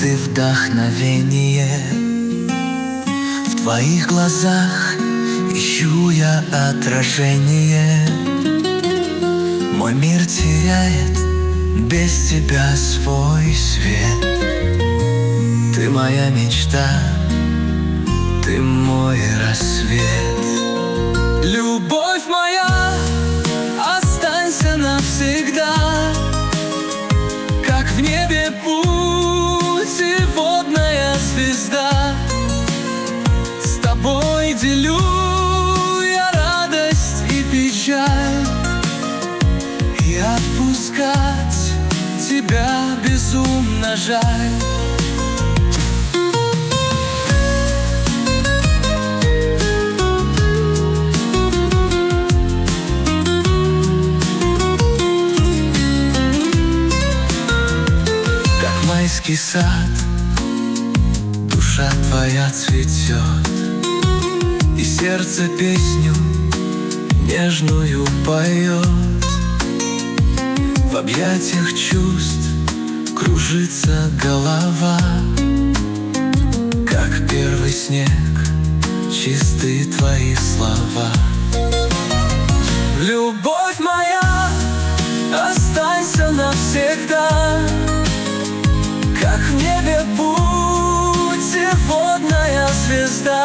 ты вдохновение. В твоих глазах ищу я отражение. Мой мир теряет без тебя свой свет. Ты моя мечта, ты мой рассвет. Любовь моя, останься навсегда, как в небе путеводная звезда. С тобой делю я радость и печаль, и отпускать тебя безумно жаль. Майский сад, душа твоя цветет, и сердце песню нежную поет. В объятиях чувств кружится голова, как первый снег, чистые твои слова. Любовь моя, останься навсегда, как в небе путеводная звезда.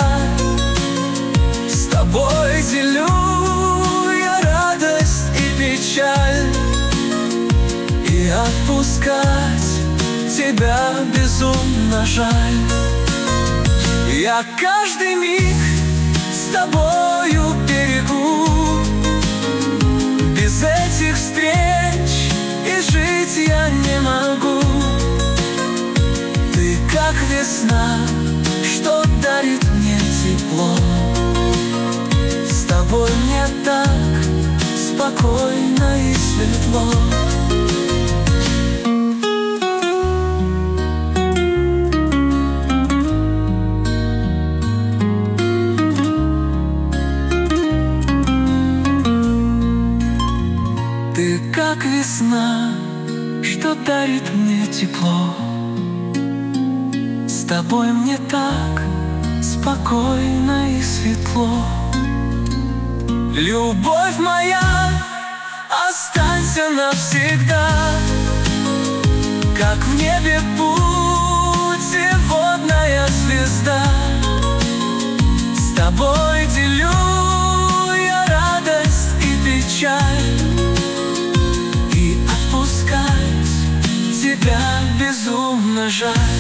С тобой делю я радость и печаль, и отпускать тебя безумно жаль. Я каждый миг с тобою берегу, без этих встреч и жить я не могу. Ты как весна, что дарит мне тепло. С тобой мне так спокойно и светло. Ты как весна, что дарит мне тепло. С тобой мне так спокойно и светло. Любовь моя, останься навсегда, как в небе путеводная звезда. С тобой делю я радость и печаль, и отпускать тебя безумно жаль.